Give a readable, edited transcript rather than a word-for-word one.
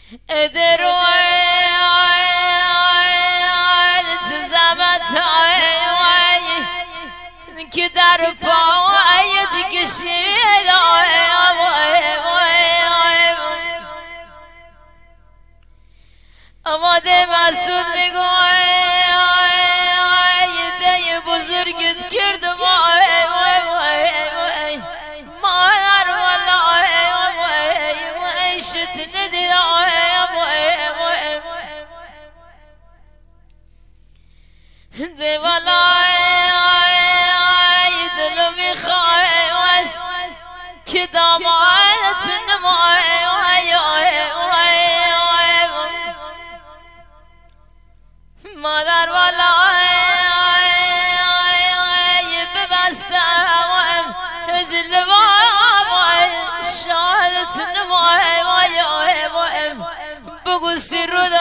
که در پایت کشید آماده مسعود میگوه ده بزرگت کرد مادر والله شت ندید ده والله دلو میخواه که دامانت نمای مادر والله ببستم هزل بابا شهادت نمای بگو سر